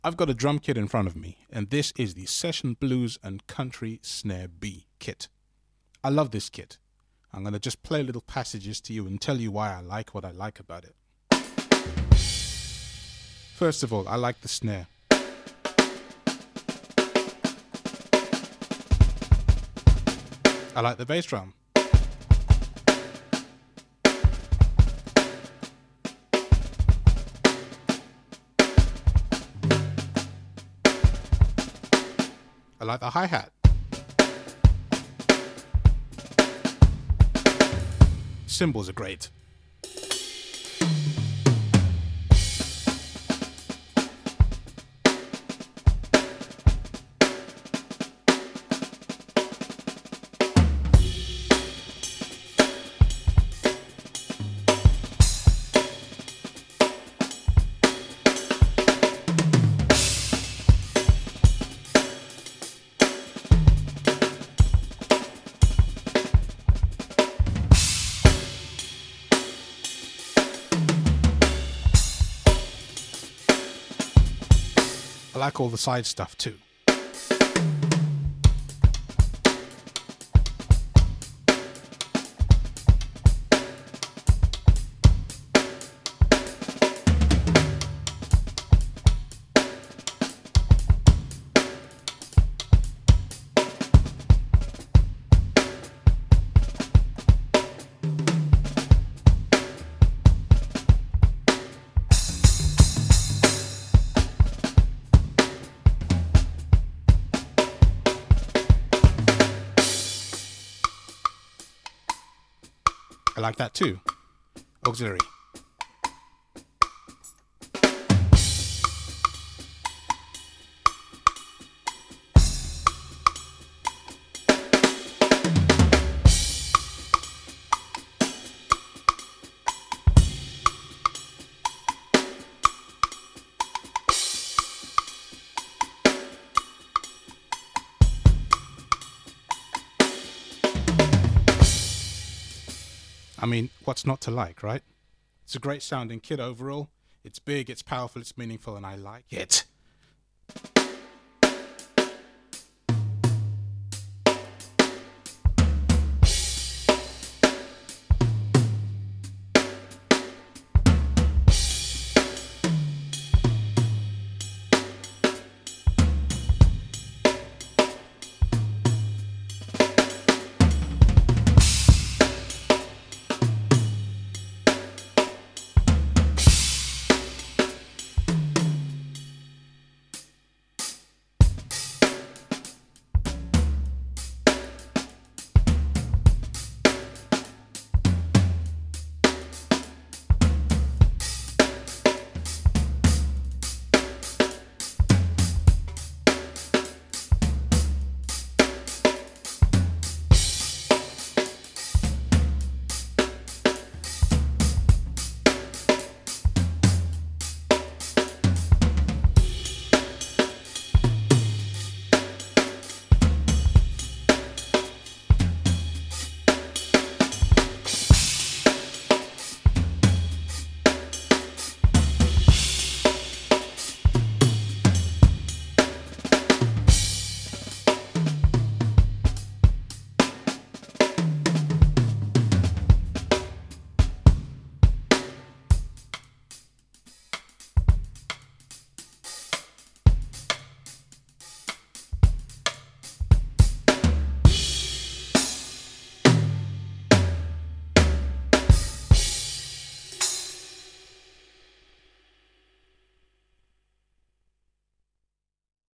I've got a drum kit in front of me, and this is the Session Blues and Country Snare B kit. I love this kit. I'm going to just play little passages to you and tell you why I like what I like about it. First of all, I like the snare. I like the bass drum. I like the hi-hat. Cymbals are great. I like all the side stuff too. I like that too. Auxiliary. I mean, what's not to like, right? It's a great sounding kit overall. It's big, it's powerful, it's meaningful, and I like it.